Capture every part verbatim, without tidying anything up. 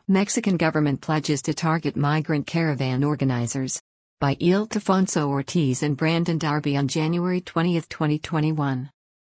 Mexican government pledges to target migrant caravan organizers. By Ildefonso Ortiz and Brandon Darby on January twentieth, twenty twenty-one.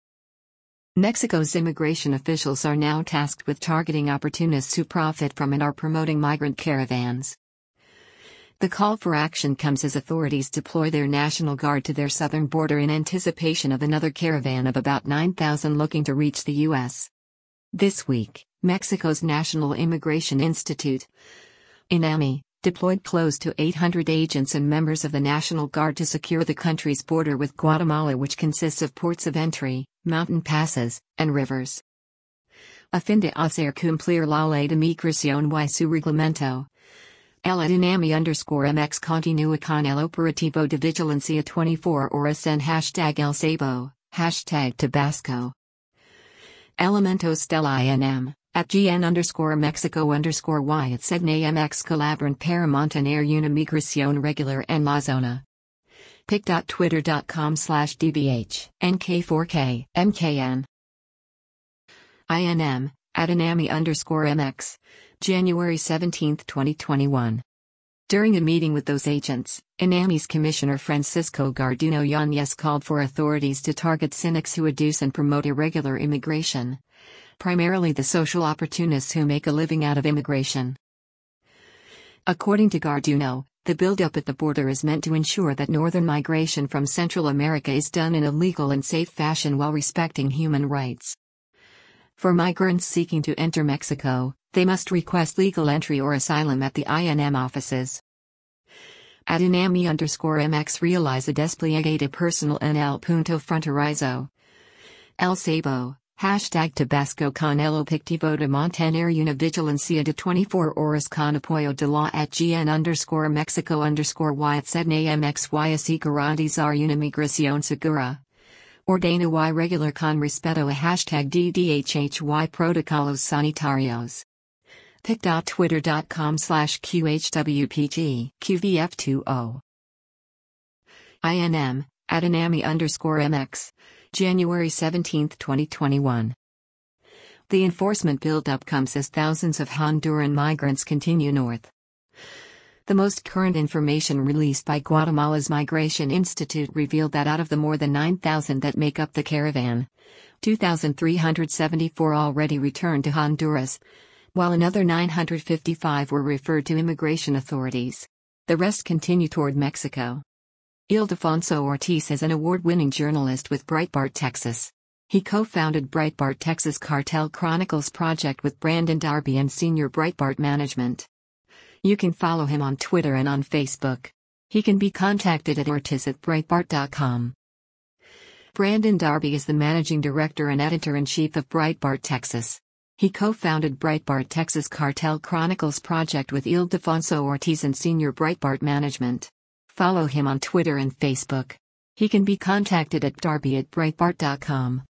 Mexico's immigration officials are now tasked with targeting opportunists who profit from and are promoting migrant caravans. The call for action comes as authorities deploy their National Guard to their southern border in anticipation of another caravan of about nine thousand looking to reach the U S. This week, Mexico's National Immigration Institute, INAMI, deployed close to eight hundred agents and members of the National Guard to secure the country's border with Guatemala, which consists of ports of entry, mountain passes, and rivers. A fin de hacer cumplir la ley de migración y su reglamento. El INAMI underscore MX continúa con el operativo de vigilancia twenty-four horas en hashtag El Sabo, hashtag Tabasco. Elementos del I N M, at GN underscore Mexico underscore Y at Sedna M X colaboran para mantener una migración regular en la zona. pic.twitter.com slash dbh, nk4k, mkn. I N M, at INAMI underscore MX, January seventeenth, twenty twenty-one. During a meeting with those agents, INAMI's Commissioner Francisco Garduno Yanez called for authorities to target cynics who adduce and promote irregular immigration, primarily the social opportunists who make a living out of immigration. According to Garduno, the buildup at the border is meant to ensure that northern migration from Central America is done in a legal and safe fashion while respecting human rights. For migrants seeking to enter Mexico, they must request legal entry or asylum at the I N M offices. At INAMI underscore MX realiza despliegue de personal en el punto fronterizo. El Sabo, hashtag Tabasco con el objetivo de mantener una vigilancia de twenty-four horas con apoyo de la at GN underscore Mexico underscore Y at Sedna MX y así garantizar una migración segura. Ordena y regular con respeto a hashtag D D H H Y protocolos sanitarios. pic.twitter.com slash QHWPG QVF20. I N M, at INAMI underscore MX, January seventeenth, twenty twenty-one. The enforcement buildup comes as thousands of Honduran migrants continue north. The most current information released by Guatemala's Migration Institute revealed that out of the more than nine thousand that make up the caravan, two thousand three hundred seventy-four already returned to Honduras, while another nine hundred fifty-five were referred to immigration authorities. The rest continue toward Mexico. Ildefonso Ortiz is an award-winning journalist with Breitbart Texas. He co-founded Breitbart Texas Cartel Chronicles project with Brandon Darby and Senior Breitbart Management. You can follow him on Twitter and on Facebook. He can be contacted at ortiz at breitbart dot com. Brandon Darby is the managing director and editor-in-chief of Breitbart Texas. He co-founded Breitbart Texas Cartel Chronicles project with Ildefonso Ortiz and Senior Breitbart Management. Follow him on Twitter and Facebook. He can be contacted at darby at breitbart dot com.